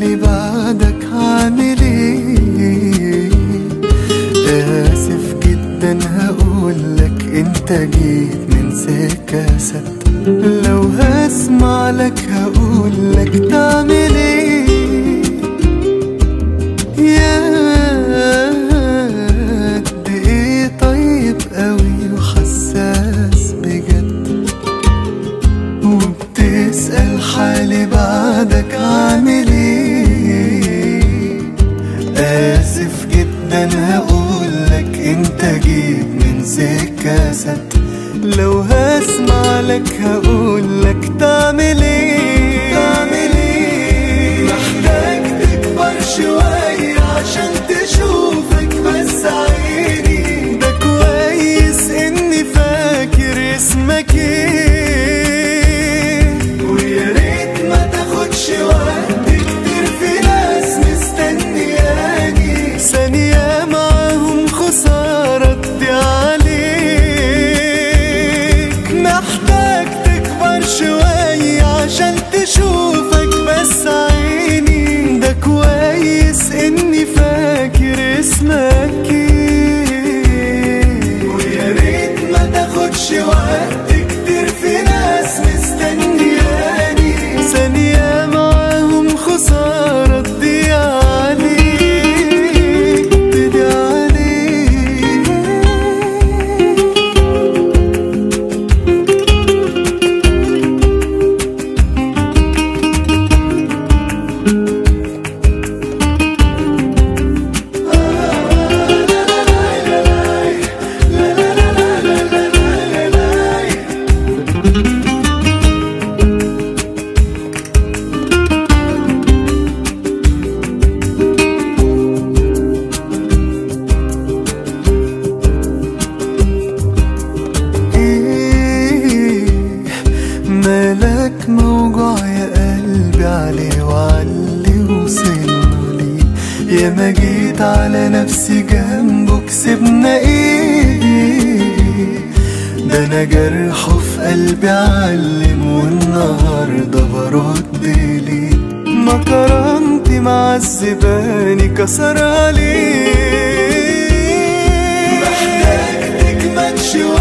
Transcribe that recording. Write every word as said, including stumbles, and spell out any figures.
حالي بعدك عامل ايه. آسف جدا هقولك انت جيت من سكة ست، لو هسمع لك هقولك تعمل ايه. يا قد ايه طيب قوي وحساس بجد، وبتسأل حالي بعدك عامل ايه. آسف جدا هقولك انت جيت من سكة ست، لو هسمع لك هقولك تعمل ايه. تعمل ايه. محتاج تكبر شوية عشان تشوفك بس عيني، ده كويس اني فاكر اسمك ايه. ويا ريت ما تاخدش وقت كتير، في ناس مستنياني ثانية معاهم خسارة تضيع عليك. محتاج تكبر شوية عشان تشوفك بس عيني، ده كويس اني فاكر اسمك ايه. ويا ريت ما تاخدش وقت كتير، في ناس مستنياني ثانية معاهم خسارة تضيع عليك، تضيع عليك. مالك موجوع يا قلبي عليه وعلي وصلنا ليه. يا ما جيت على نفسي جنبه كسبنا ايه. ده انا جرحه في قلبي علم والنهارده برد ليه. ما كرامتي معذباني كسر عليه. محتاج تجمد شوية